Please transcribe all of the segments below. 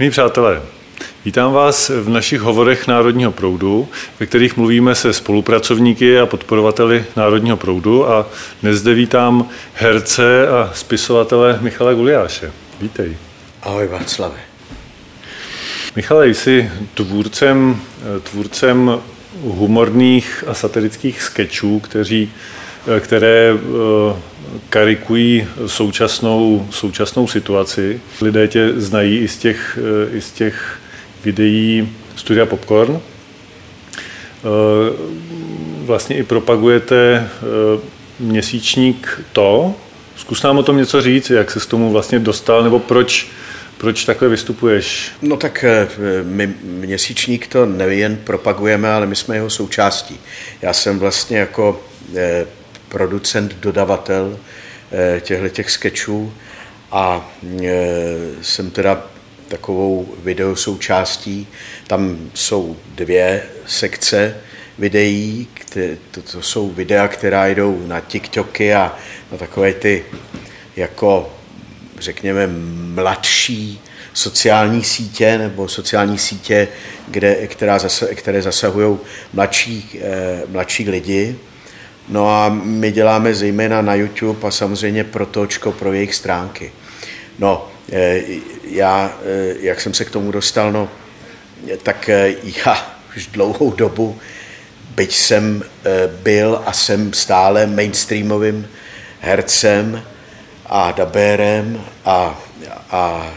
Milí přátelé, vítám vás v našich hovorech Národního proudu, ve kterých mluvíme se spolupracovníky a podporovateli Národního proudu a dnes zde vítám herce a spisovatele Michala Gulyáše. Vítej. Ahoj Václave. Michale, jsi tvůrcem humorných a satirických skečů, které karikují současnou situaci. Lidé tě znají i z těch videí Studia Popcorn. Vlastně i propagujete měsíčník To. Zkus nám o tom něco říct, jak se s tomu vlastně dostal, nebo proč takhle vystupuješ? No tak my měsíčník To nejen propagujeme, ale my jsme jeho součástí. Já jsem vlastně jako producent, dodavatel těch skečů a jsem teda takovou video součástí. Tam jsou 2 sekce videí, to jsou videa, která jdou na TikToky a na takové ty jako řekněme mladší sociální sítě nebo sociální sítě, které zasahují mladší lidi. No a my děláme zejména na YouTube a samozřejmě pro jejich stránky. No, jak jsem se k tomu dostal, no, tak já už dlouhou dobu, byť jsem byl a jsem stále mainstreamovým hercem a dabérem a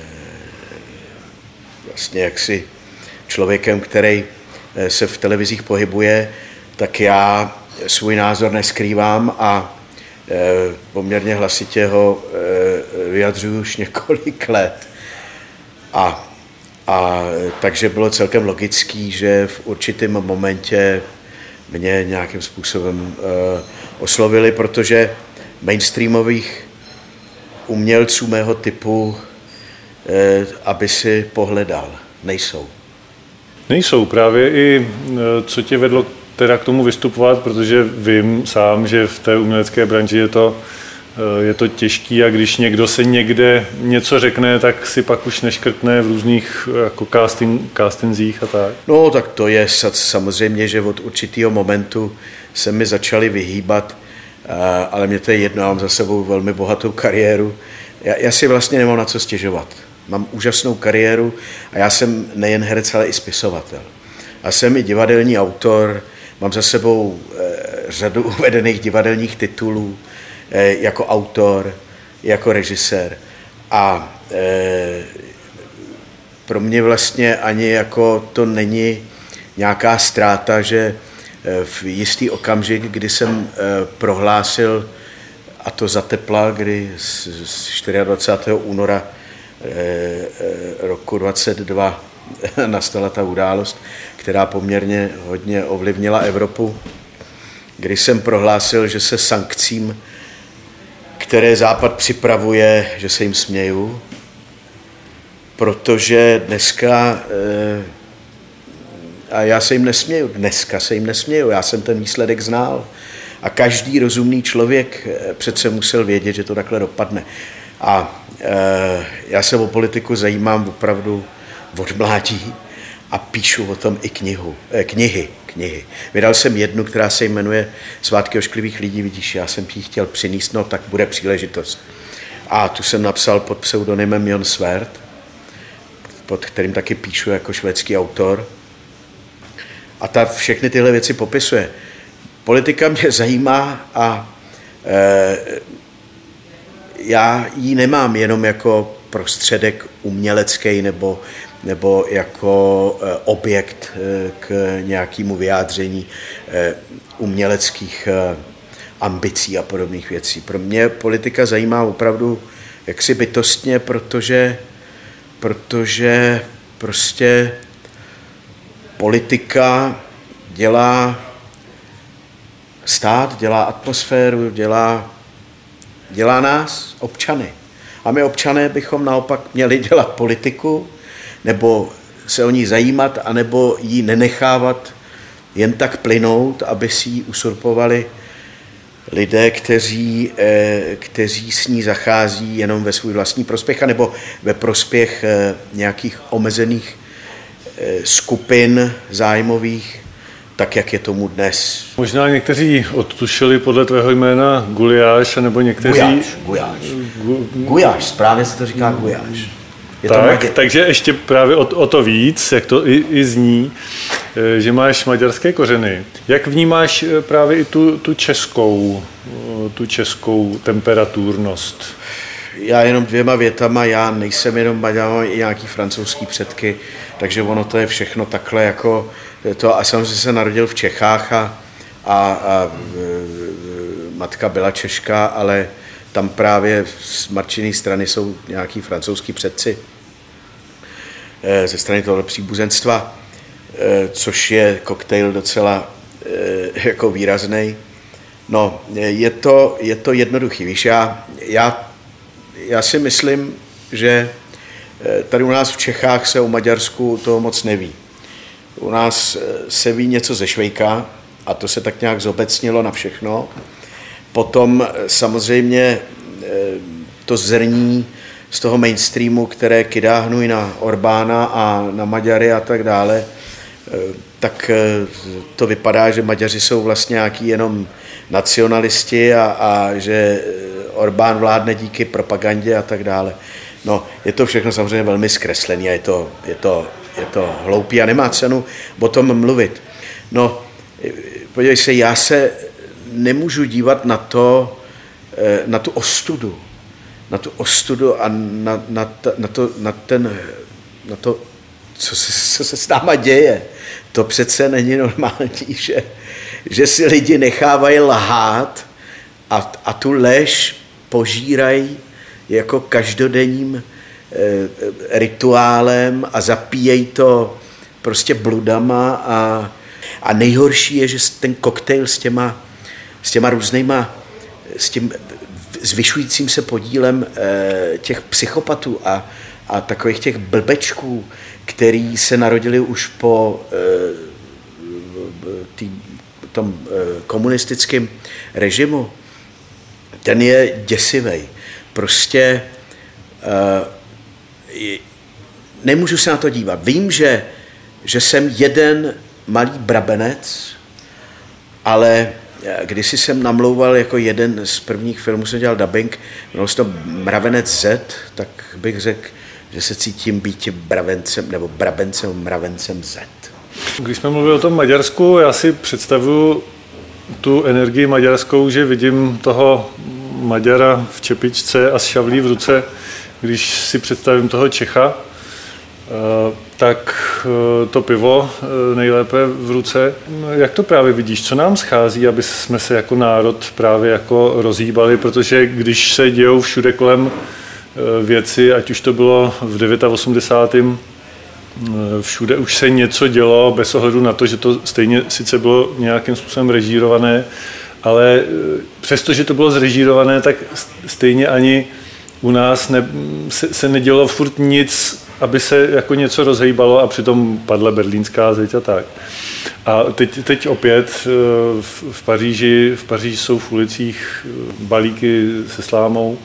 vlastně jaksi člověkem, který se v televizích pohybuje, tak já svůj názor neskrývám a poměrně hlasitě ho vyjadřuju už několik let. A takže bylo celkem logický, že v určitém momentě mě nějakým způsobem oslovili, protože mainstreamových umělců mého typu, aby si pohledal, nejsou. Nejsou, právě i co tě vedlo teda k tomu vystupovat, protože vím sám, že v té umělecké branži je to těžký a když někdo se někde něco řekne, tak si pak už neškrtne v různých jako castingzích a tak. No tak to je samozřejmě, že od určitého momentu se mi začali vyhýbat, ale mě to je jedno, já mám za sebou velmi bohatou kariéru. Já si vlastně nemám na co stěžovat. Mám úžasnou kariéru a já jsem nejen herec, ale i spisovatel. A jsem i divadelní autor, mám za sebou řadu uvedených divadelních titulů jako autor, jako režisér. A pro mě vlastně ani jako to není nějaká ztráta, že v jistý okamžik, kdy jsem prohlásil, a to za tepla, kdy z 24. února roku 2022 nastala ta událost, která poměrně hodně ovlivnila Evropu, kdy jsem prohlásil, že se sankcím, které Západ připravuje, že se jim směju, protože dneska, a já se jim nesměju, dneska se jim nesměju, já jsem ten výsledek znal a každý rozumný člověk přece musel vědět, že to takhle dopadne. A já se o politiku zajímám opravdu od mládí a píšu o tom i knihy. Vydal jsem jednu, která se jmenuje Svátky ošklivých lidí, vidíš, já jsem ji chtěl přinést, no tak bude příležitost. A tu jsem napsal pod pseudonymem Jon Svert, pod kterým taky píšu jako švédský autor. A ta všechny tyhle věci popisuje. Politika mě zajímá a já ji nemám jenom jako prostředek umělecký nebo jako objekt k nějakému vyjádření uměleckých ambicí a podobných věcí. Pro mě politika zajímá opravdu jaksi bytostně, protože prostě politika dělá stát, dělá atmosféru, dělá nás, občany. A my občané bychom naopak měli dělat politiku, nebo se o ní zajímat, anebo ji nenechávat jen tak plynout, aby si ji usurpovali lidé, kteří s ní zachází jenom ve svůj vlastní prospěch, nebo ve prospěch nějakých omezených skupin zájmových, tak, jak je tomu dnes. Možná někteří odtušili podle tvého jména Gulyáš, nebo někteří... Gulyáš, správně se to říká Gulyáš. Takže ještě právě o to víc, jak to i zní, že máš maďarské kořeny. Jak vnímáš právě i tu českou temperaturnost? Já jenom 2 větama, já nejsem jenom Maďar, mám i nějaký francouzský předky, takže ono to je všechno takhle jako to. A samozřejmě se narodil v Čechách a matka byla Češka, ale tam právě z matčiné strany jsou nějaký francouzský předci ze strany tohoto příbuzenstva, což je koktejl docela jako výraznej. No, je to jednoduchý. Víš, já si myslím, že tady u nás v Čechách se o Maďarsku toho moc neví. U nás se ví něco ze Švejka a to se tak nějak zobecnilo na všechno. Potom samozřejmě to zrní z toho mainstreamu, které kydá hnůj na Orbána a na Maďary a tak dále, tak to vypadá, že Maďaři jsou vlastně nějaký jenom nacionalisti a že Orbán vládne díky propagandě a tak dále. No, je to všechno samozřejmě velmi zkreslené a je to hloupý a nemá cenu o tom mluvit. No, podívej se, já se nemůžu dívat na tu ostudu a na to, co se s náma děje. To přece není normální, že si lidi nechávají lhát a tu lež požírají jako každodenním rituálem a zapíjejí to prostě bludama a nejhorší je, že ten koktejl s těma různýma, s tím zvyšujícím se podílem těch psychopatů a takových těch blbečků, který se narodili už po tom komunistickém režimu, ten je děsivej. Prostě nemůžu se na to dívat. Vím, že jsem jeden malý brabenec, ale kdysi jsem namlouval jako jeden z prvních filmů, jsem dělal dubbing, byl to Mravenec Z, tak bych řekl, že se cítím být bravencem nebo brabencem, mravencem Z. Když jsme mluvili o tom Maďarsku, já si představuju tu energii maďarskou, že vidím toho Maďara v čepičce a s šavlí v ruce. Když si představím toho Čecha, tak to pivo nejlépe v ruce. Jak to právě vidíš? Co nám schází, aby jsme se jako národ právě jako rozhýbali? Protože když se dějou všude kolem věci, ať už to bylo v 89. Všude už se něco dělo, bez ohledu na to, že to stejně sice bylo nějakým způsobem režírované, ale přesto, že to bylo zrežírované, tak stejně ani u nás se nedělo furt nic, aby se jako něco rozhejbalo a přitom padla berlínská zeď a tak. A teď opět v Paříži jsou v ulicích balíky se slámou,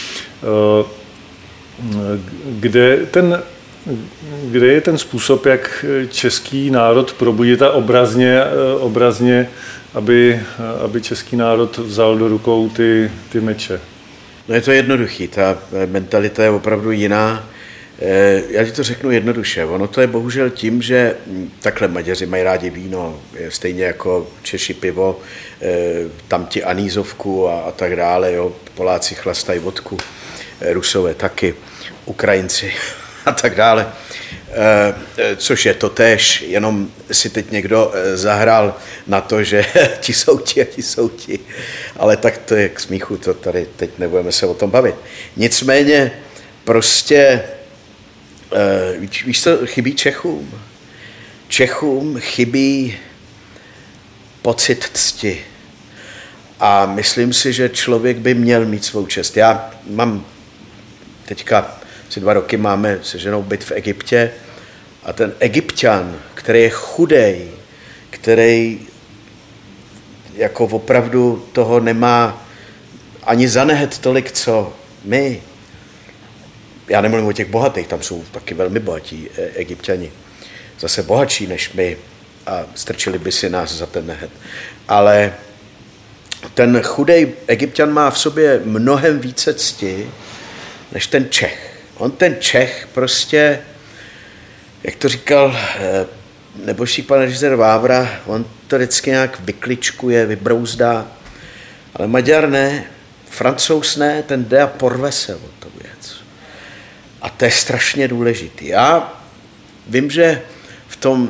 kde je ten způsob, jak český národ probudit a obrazně aby český národ vzal do rukou ty meče? No je to jednoduchý, ta mentalita je opravdu jiná. Já ti to řeknu jednoduše. Ono to je bohužel tím, že takhle Maďaři mají rádi víno, stejně jako Češi pivo, tam ti anízovku a tak dále. Jo. Poláci chlastají vodku, Rusové taky, Ukrajinci a tak dále. Což je to též, jenom si teď někdo zahrál na to, že ti jsou ti a ti jsou ti. Ale tak to je k smíchu, to tady teď nebudeme se o tom bavit. Nicméně prostě, víš co chybí Čechům? Čechům chybí pocit cti. A myslím si, že člověk by měl mít svou čest. Já mám teďka asi 2 roky máme se ženou byt v Egyptě a ten Egypťan, který je chudej, který jako opravdu toho nemá ani zanehet tolik, co my. Já nemluvím o těch bohatých, tam jsou taky velmi bohatí Egypťani. Zase bohatší než my a strčili by si nás za ten nehet. Ale ten chudej Egypťan má v sobě mnohem více cti, než ten Čech. On ten Čech prostě, jak to říkal nebožší pan režisér Vávra, on to vždycky nějak vykličkuje, vybrouzdá, ale Maďar ne, Francouz ne, ten jde a porve se o to věc. A to je strašně důležitý. Já vím, že v tom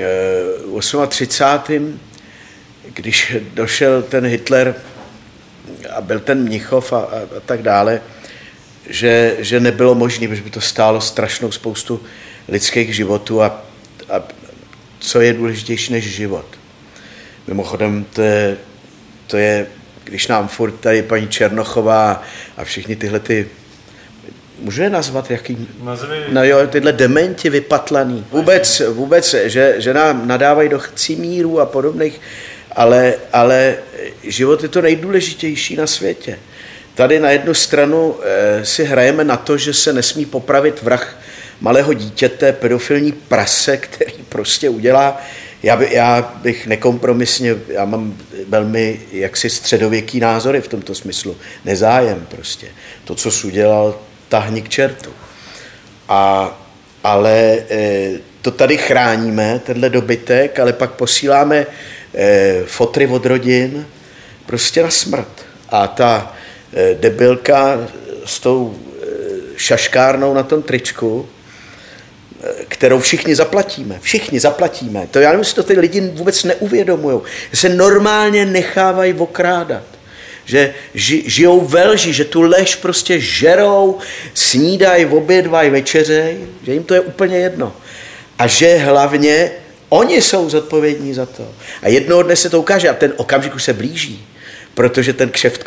38., když došel ten Hitler a byl ten Mnichov a tak dále, že nebylo možné, protože by to stálo strašnou spoustu lidských životů a co je důležitější než život. Mimochodem, to je, když nám furt tady paní Černochová a všichni tyhle můžu je nazvat jakým? No jo, tyhle dementi vypatlaný. Vůbec že nám nadávají do chcimírů a podobných, ale život je to nejdůležitější na světě. Tady na jednu stranu si hrajeme na to, že se nesmí popravit vrah malého dítěte, pedofilní prase, který prostě udělá. Já bych nekompromisně, já mám velmi jaksi středověký názory v tomto smyslu. Nezájem prostě. To, co jsi udělal, tahni k čertu. Ale to tady chráníme, tenhle dobytek, ale pak posíláme fotry od rodin prostě na smrt. A ta debilka s tou šaškárnou na tom tričku, kterou všichni zaplatíme. To já nevím, jestli to ty lidi vůbec neuvědomujou. Že se normálně nechávají okrádat. Že žijou ve lži, že tu lež prostě žerou, snídají, obědvají, večeřej, že jim to je úplně jedno. A že hlavně oni jsou zodpovědní za to. A jednoho dne se to ukáže a ten okamžik už se blíží, protože ten kšeft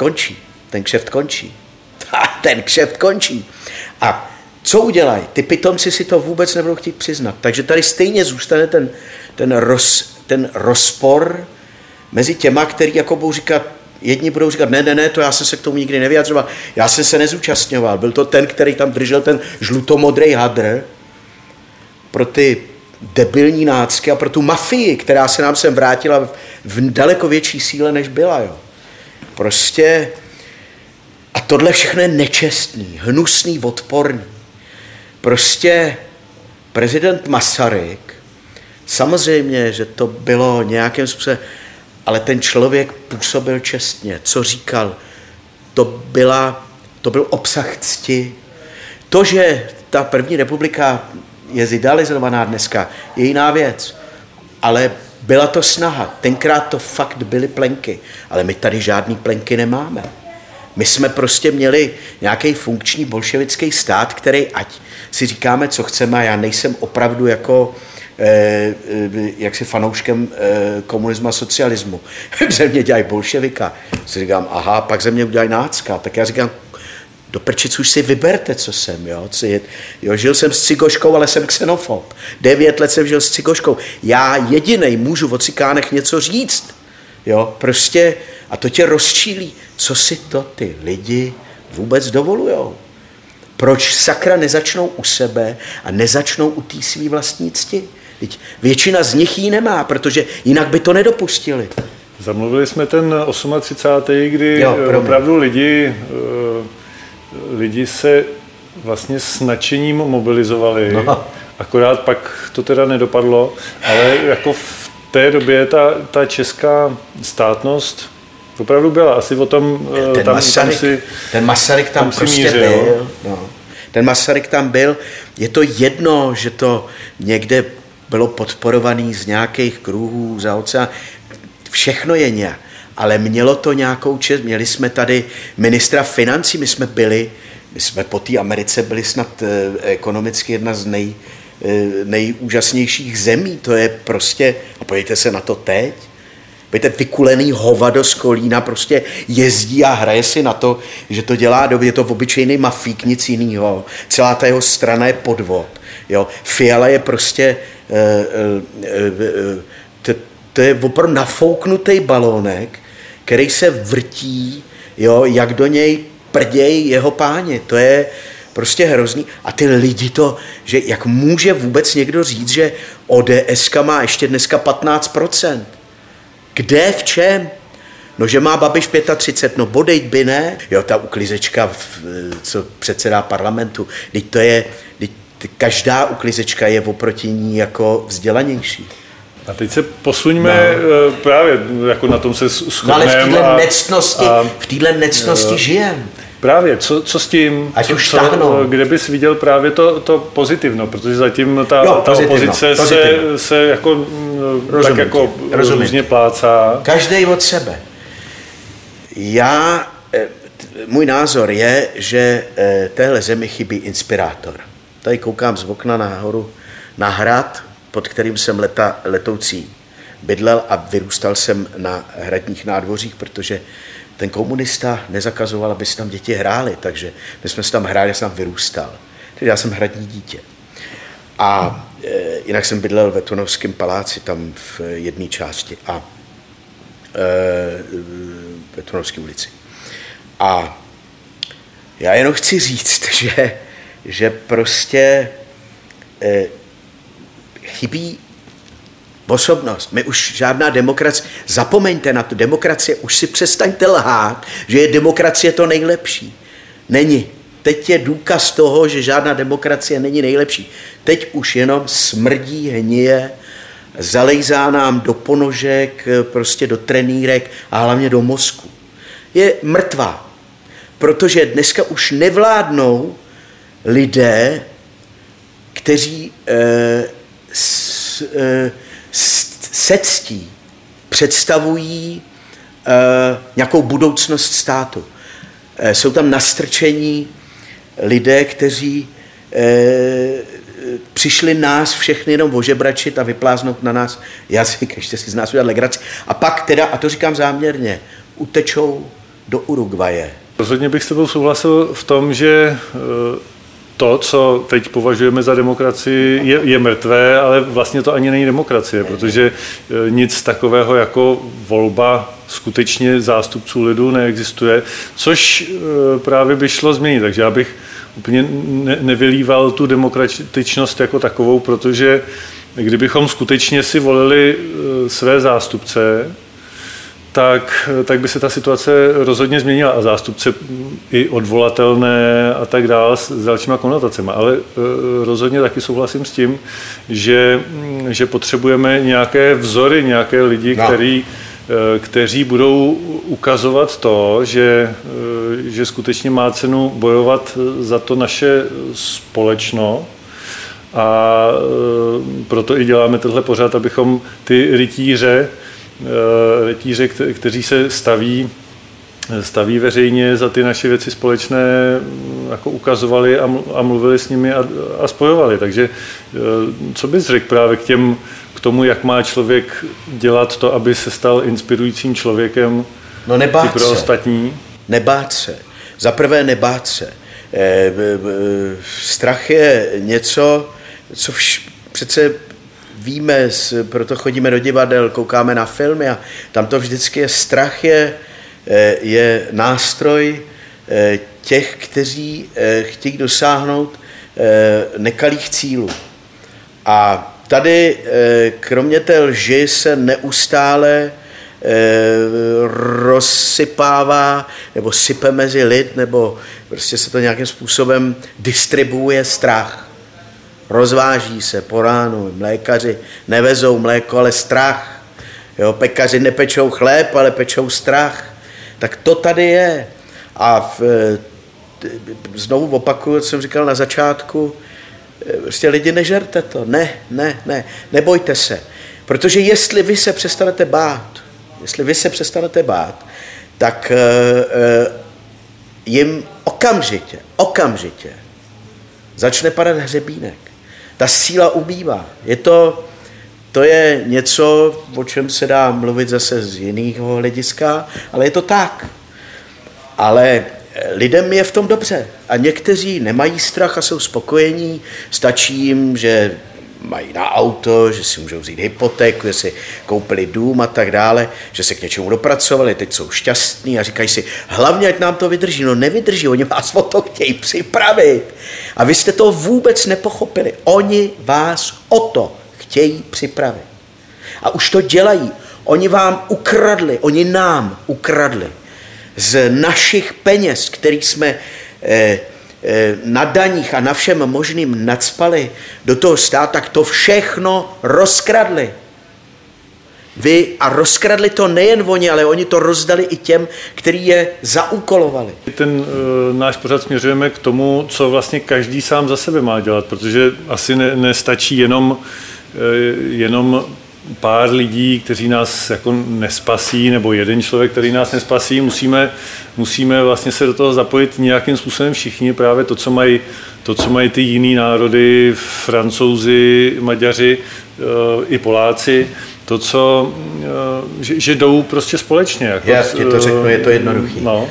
končí. A co udělají? Ty pitomci si to vůbec nebudou chtít přiznat. Takže tady stejně zůstane ten rozpor mezi těma, který jako budou říkat, jedni budou říkat, ne, to já jsem se k tomu nikdy nevyjadřoval, já jsem se nezúčastňoval, byl to ten, který tam držel ten žlutomodrý hadr pro ty debilní nácky a pro tu mafii, která se nám sem vrátila v daleko větší síle, než byla. Jo. Prostě a tohle všechno je nečestný, hnusný, odporný. Prostě prezident Masaryk, samozřejmě, že to bylo nějakým způsobem, ale ten člověk působil čestně. Co říkal, to byl obsah cti. To, že ta první republika je zidealizovaná dneska, je jiná věc. Ale byla to snaha. Tenkrát to fakt byly plenky. Ale my tady žádný plenky nemáme. My jsme prostě měli nějaký funkční bolševický stát, který ať si říkáme, co chceme, a já nejsem opravdu jako jaksi fanouškem komunismu a socialismu. Ze mě dělají bolševika. Si říkám, aha, pak ze mě udělají nácka. Tak já říkám, do prčic už si vyberte, co jsem. Jo, žil jsem s cigoškou, ale jsem xenofob. 9 let jsem žil s cigoškou. Já jedinej můžu o cikánech něco říct. Jo, prostě, a to tě rozčílí. Co si to ty lidi vůbec dovolujou? Proč sakra nezačnou u sebe a nezačnou u té svý vlastní cti? Většina z nich ji nemá, protože jinak by to nedopustili. Zamluvili jsme ten 38., kdy opravdu lidi se vlastně s nadšením mobilizovali. No. Akorát pak to teda nedopadlo, ale jako v té době ta česká státnost opravdu byla. Asi o tom ten Masaryk tam prostě byl. No. Ten Masaryk tam byl. Je to jedno, že to někde bylo podporovaný z nějakých kruhů za oceán. Všechno je nějak. Ale mělo to nějakou čest. Měli jsme tady ministra financí. My jsme po té Americe byli snad ekonomicky jedna z nejúžasnějších zemí. To je prostě, a podívejte se na to teď, ten vykulený hovado z Kolína prostě jezdí a hraje si na to, že to dělá dobře, je to obyčejný mafík, nic jinýho. Celá ta jeho strana je podvod. Jo. Fiala je prostě to je opravdu nafouknutý balónek, který se vrtí, jo, jak do něj prděj jeho páni. To je prostě hrozný. A ty lidi to, že jak může vůbec někdo říct, že ODSka má ještě dneska 15%. Kde, v čem? No, že má Babiš 35, no bodejť by ne. Jo, ta uklizečka, co předsedá parlamentu, teď to je, každá uklizečka je oproti ní jako vzdělanější. A teď se posuňme právě, jako na tom se shodneme. Ale v téhle nectnosti žijeme. Právě, co s tím, kde bys viděl právě to pozitivno, protože zatím ta opozice se jako, tak jako různě plácá. Každý od sebe. Můj názor je, že téhle zemi chybí inspirátor. Tady koukám z okna nahoru na hrad, pod kterým jsem letoucí bydlel a vyrůstal jsem na hradních nádvořích, protože ten komunista nezakazoval, aby si tam děti hrály, takže my jsme si tam hráli, já jsem tam vyrůstal. Takže já jsem hradní dítě. A jinak jsem bydlel ve Tunovském paláci, tam v jedné části a ve Tunovské ulici. A já jenom chci říct, že prostě chybí osobnost. My už žádná demokracie, zapomeňte na to, demokracie, už si přestaňte lhát, že je demokracie to nejlepší. Není. Teď je důkaz toho, že žádná demokracie není nejlepší. Teď už jenom smrdí, hnije, zalejzá nám do ponožek, prostě do trenýrek a hlavně do mozku. Je mrtvá, protože dneska už nevládnou lidé, kteří se ctí představují nějakou budoucnost státu. Jsou tam nastrčení lidé, kteří přišli nás všechny jenom ožebračit a vypláznout na nás jazyk, ještě si z nás udělat legraci. A pak teda, a to říkám záměrně, utečou do Uruguaye. Rozhodně bych s tebou souhlasil v tom, že to, co teď považujeme za demokracii, je mrtvé, ale vlastně to ani není demokracie, protože nic takového jako volba skutečně zástupců lidu neexistuje, což právě by šlo změnit. Takže já bych úplně nevylíval tu demokratičnost jako takovou, protože kdybychom skutečně si volili své zástupce, tak by se ta situace rozhodně změnila a zástupce i odvolatelné a tak dále s dalšíma konotacemi. Ale rozhodně taky souhlasím s tím, že potřebujeme nějaké vzory, nějaké lidi, kteří budou ukazovat to, že skutečně má cenu bojovat za to naše společno. A proto i děláme tenhle pořad, abychom ty rytíře, kteří se staví veřejně za ty naše věci společné, jako ukazovali a mluvili s nimi a spojovali. Takže co bys řekl právě k tomu, jak má člověk dělat to, aby se stal inspirujícím člověkem i pro ostatní? Nebát se. Za prvé nebát se. Strach je něco, co přece víme, proto chodíme do divadel, koukáme na filmy a tam to vždycky je. Strach je nástroj těch, kteří chtějí dosáhnout nekalých cílů. A tady kromě té lži se neustále rozsypává nebo sype mezi lid, nebo prostě se to nějakým způsobem distribuuje strach. Rozváží se po ránu, mlékaři nevezou mléko, ale strach. Jo, pekaři nepečou chléb, ale pečou strach. Tak to tady je. A znovu opakuju, co jsem říkal na začátku, prostě lidi, nežerte to, nebojte se. Protože jestli vy se přestanete bát, tak jim okamžitě začne padat hřebínek. Ta síla ubývá. To je něco, o čem se dá mluvit zase z jiného hlediska, ale je to tak. Ale lidem je v tom dobře. A někteří nemají strach a jsou spokojení. Stačí jim, že mají na auto, že si můžou vzít hypotéku, že si koupili dům a tak dále, že se k něčemu dopracovali, teď jsou šťastní a říkají si, hlavně ať nám to vydrží. No nevydrží, oni vás o to chtějí připravit. A vy jste to vůbec nepochopili. Oni vás o to chtějí připravit. A už to dělají. Oni vám ukradli, oni nám ukradli z našich peněz, který jsme na daních a na všem možným nacpali do toho státu, tak to všechno rozkradli. A rozkradli to nejen oni, ale oni to rozdali i těm, kteří je zaúkolovali. Ten náš pořad směřujeme k tomu, co vlastně každý sám za sebe má dělat, protože asi nestačí jenom pár lidí, kteří nás jako nespasí, nebo jeden člověk, který nás nespasí, musíme vlastně se do toho zapojit nějakým způsobem všichni, právě to, co mají ty jiný národy, Francouzi, Maďaři i Poláci, že jdou prostě společně. Jako, já ti to řeknu, je to jednoduchý. No.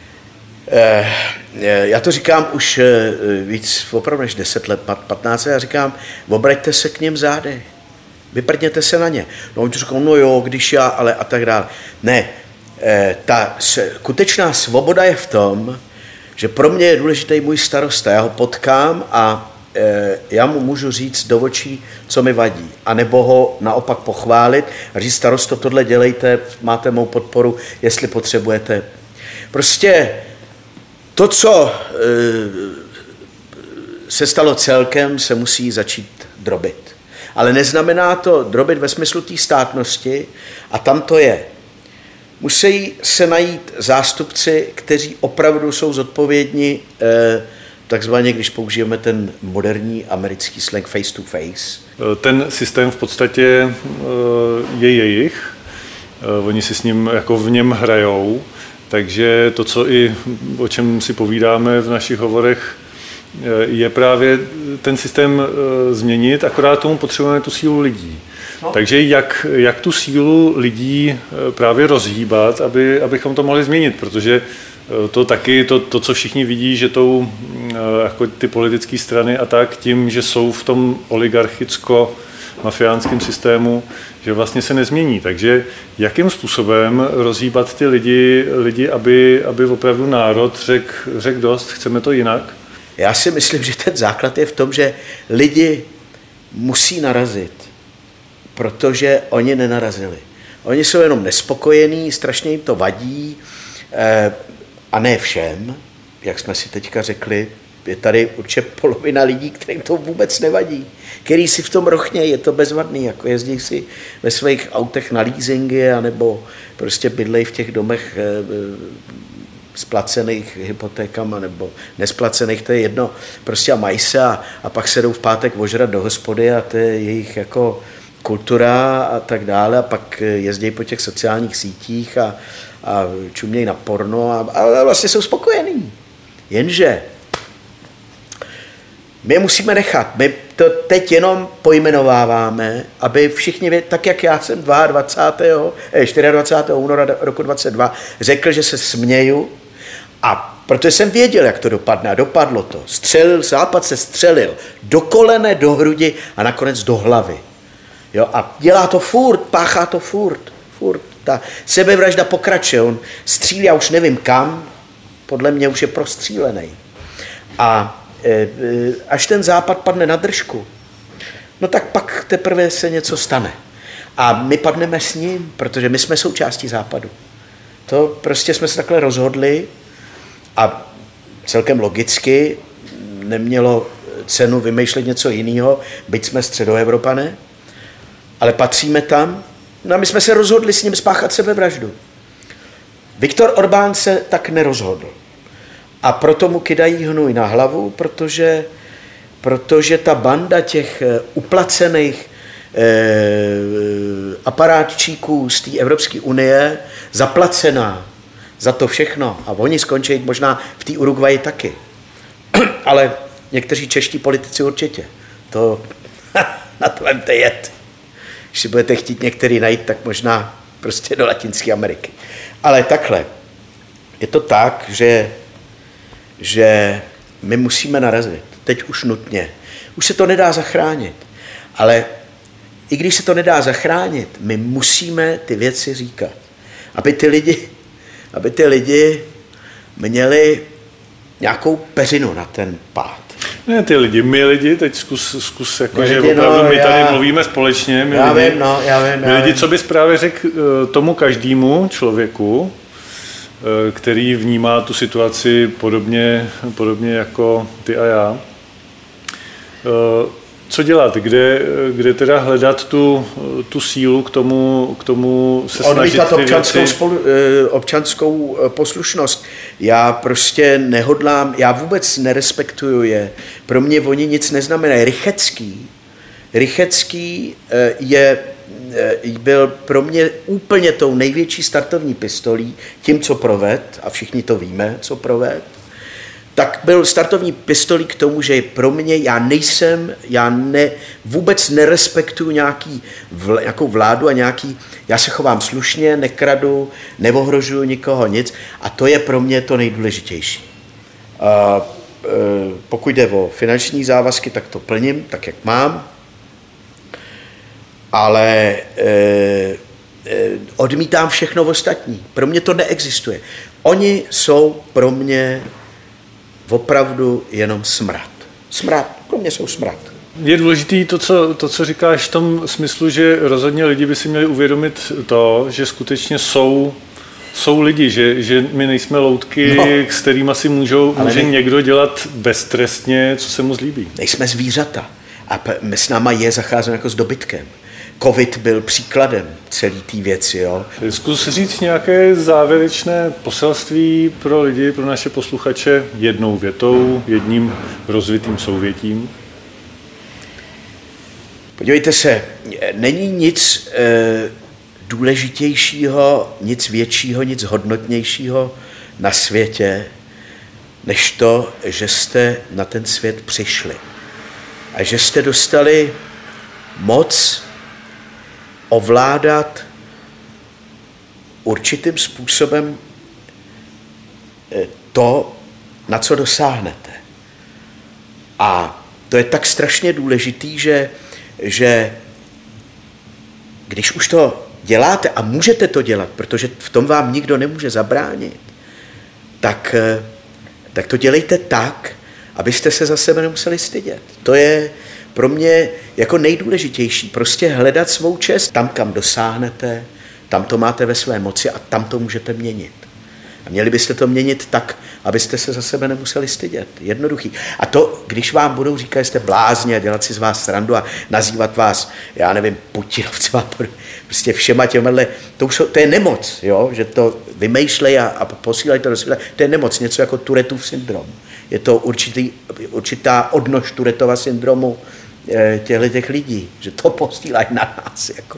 Já to říkám už víc, opravdu než 10 let, 15 let, já říkám, obraťte se k něm zády. Vyprdněte se na ně. No oni říkají, no jo, když já, ale a tak dále. Ne, ta skutečná svoboda je v tom, že pro mě je důležitý můj starosta. Já ho potkám a já mu můžu říct do očí, co mi vadí. A nebo ho naopak pochválit a říct, starosto, tohle dělejte, máte mou podporu, jestli potřebujete. Prostě to, co se stalo celkem, se musí začít drobit. Ale neznamená to drobit ve smyslu té státnosti a tam to je. Musí se najít zástupci, kteří opravdu jsou zodpovědní, takzvaně, když použijeme ten moderní americký slang face to face. Ten systém v podstatě je jejich, oni si s ním jako v něm hrajou, takže to, o čem si povídáme v našich hovorech, je právě ten systém změnit, akorát tomu potřebujeme tu sílu lidí. No. Takže jak tu sílu lidí právě rozhýbat, abychom to mohli změnit, protože to taky, to co všichni vidí, že jako ty politické strany a tak, tím, že jsou v tom oligarchicko-mafiánském systému, že vlastně se nezmění. Takže jakým způsobem rozhýbat ty lidi aby opravdu národ řekl dost, chceme to jinak? Já si myslím, že ten základ je v tom, že lidi musí narazit, protože oni nenarazili. Oni jsou jenom nespokojení, strašně jim to vadí a ne všem, jak jsme si teďka řekli, je tady určitě polovina lidí, kterým to vůbec nevadí, který si v tom rochnějí, je to bezvadný, jako jezdí si ve svých autech na leasingy anebo prostě bydlej v těch domech splacených hypotékama nebo nesplacených, to je jedno, prostě a mají se a pak se jdou v pátek ožrat do hospody a to je jejich jako kultura a tak dále a pak jezdí po těch sociálních sítích a čumějí na porno a vlastně jsou spokojení. Jenže my musíme nechat, my to teď jenom pojmenováváme, aby všichni, tak jak já jsem 24. února roku 2022 řekl, že se směju a protože jsem věděl, jak to dopadne a dopadlo to. Západ se střelil do kolene, do hrudi a nakonec do hlavy. Jo, a dělá to furt, páchá to furt. Ta sebevražda pokračuje, on střílí, já už nevím kam, podle mě už je prostřílený. A až ten západ padne na držku, no tak pak teprve se něco stane. A my padneme s ním, protože my jsme součástí západu. To prostě jsme se takhle rozhodli a celkem logicky nemělo cenu vymýšlet něco jiného, byť jsme Středoevropané, ale patříme tam, no a my jsme se rozhodli s ním spáchat sebevraždu. Viktor Orbán se tak nerozhodl. A proto mu kydají hnůj na hlavu, protože ta banda těch uplacených aparátčíků z té Evropské unie zaplacená za to všechno. A oni skončí možná v té Uruguayi taky. Ale někteří čeští politici určitě. To na to vemte jet. Když si budete chtít některý najít, tak možná prostě do Latinské Ameriky. Ale takhle. Je to tak, že my musíme narazit. Teď už nutně. Už se to nedá zachránit. Ale i když se to nedá zachránit, my musíme ty věci říkat, aby ty lidi měli nějakou peřinu na ten pád. Ne ty lidi, my lidi, teď zkus jako, že opravdu my tady mluvíme společně. Já vím. My lidi, co bys právě řekl tomu každému člověku, který vnímá tu situaci podobně jako ty a já. Co dělat? Kde teda hledat tu sílu k tomu se snažit odmítat občanskou poslušnost. Já prostě nehodlám, já vůbec nerespektuju je. Pro mě oni nic neznamenají. Rychecký byl pro mě úplně tou největší startovní pistolí, tím, co proved, a všichni to víme, co proved, tak byl startovní pistolí k tomu, že pro mě, vůbec nerespektuju nějakou vládu a já se chovám slušně, nekradu, neohrožuju nikoho, nic, a to je pro mě to nejdůležitější. Pokud jde o finanční závazky, tak to plním, tak jak mám, ale odmítám všechno ostatní. Pro mě to neexistuje. Oni jsou pro mě opravdu jenom smrad. Pro mě jsou smrad. Je důležitý to, co říkáš v tom smyslu, že rozhodně lidi by si měli uvědomit to, že skutečně jsou lidi, že my nejsme loutky, s kterými si může někdo dělat beztrestně, co se mu zlíbí. Nejsme zvířata a s náma je zacházeno jako s dobytkem. Covid byl příkladem celé té věci. Jo. Zkus říct nějaké závěrečné poselství pro lidi, pro naše posluchače jednou větou, jedním rozvitým souvětím. Podívejte se, není nic důležitějšího, nic většího, nic hodnotnějšího na světě, než to, že jste na ten svět přišli. A že jste dostali moc ovládat určitým způsobem to, na co dosáhnete. A to je tak strašně důležitý, že když už to děláte a můžete to dělat, protože v tom vám nikdo nemůže zabránit, tak to dělejte tak, abyste se za sebe nemuseli stydět. To je pro mě jako nejdůležitější. Prostě hledat svou čest. Tam, kam dosáhnete, tam to máte ve své moci a tam to můžete měnit. A měli byste to měnit tak, abyste se za sebe nemuseli stydět. Jednoduchý. A to, když vám budou říkat, že jste blázni a dělat si z vás srandu a nazývat vás, já nevím, Putinovcema, prostě všema těmhle, to je nemoc, jo? Že to vymýšlej a posílají to do světa. To je nemoc, něco jako Tourettův syndrom. Je to určitá odnož Tourettova syndromu těch lidí, že to posílají na nás. Jako.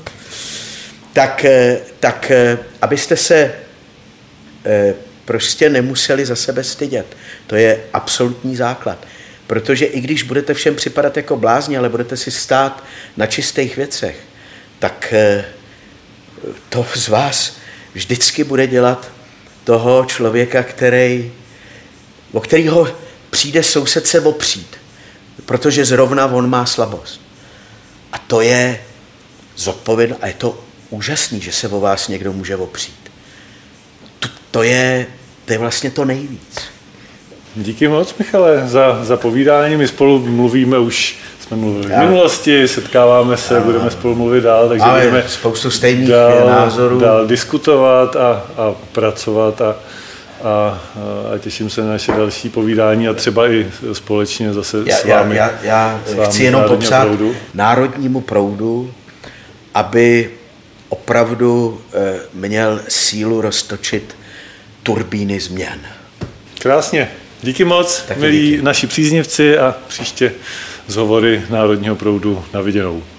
Tak abyste se prostě nemuseli za sebe stydět. To je absolutní základ. Protože i když budete všem připadat jako blázni, ale budete si stát na čistých věcech, tak to z vás vždycky bude dělat toho člověka, o kterého přijde soused se opřít, protože zrovna on má slabost. A to je zodpovědné a je to úžasný, že se o vás někdo může opřít. To je vlastně to nejvíc. Díky moc, Michale, za povídání. My spolu mluvíme už, jsme mluvili v minulosti, setkáváme se, budeme spolu mluvit dál, takže budeme spoustu stejných názorů. Dál diskutovat a pracovat a těším se na naše další povídání a třeba i společně zase s vámi. Já chci jenom popřát Národnímu proudu, aby opravdu měl sílu roztočit turbíny změn. Krásně. Díky moc, milí naši příznivci, a příště z hovory Národního proudu na viděnou.